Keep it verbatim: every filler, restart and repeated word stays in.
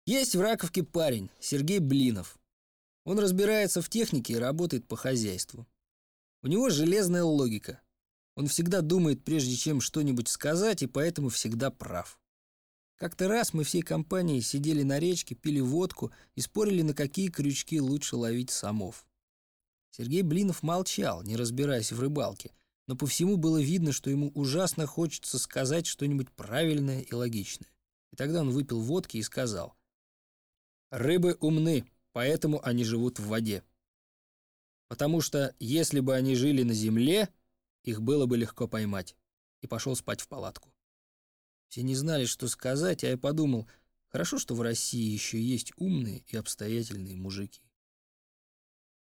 Есть в Раковке парень, Сергей Блинов. Он разбирается в технике и работает по хозяйству. У него железная логика. Он всегда думает, прежде чем что-нибудь сказать, и поэтому всегда прав. Как-то раз мы всей компанией сидели на речке, пили водку и спорили, на какие крючки лучше ловить самов. Сергей Блинов молчал, не разбираясь в рыбалке, но по всему было видно, что ему ужасно хочется сказать что-нибудь правильное и логичное. И тогда он выпил водки и сказал: «Рыбы умны, поэтому они живут в воде. Потому что если бы они жили на земле, их было бы легко поймать». И пошел спать в палатку. Все не знали, что сказать, а я подумал, хорошо, что в России еще есть умные и обстоятельные мужики.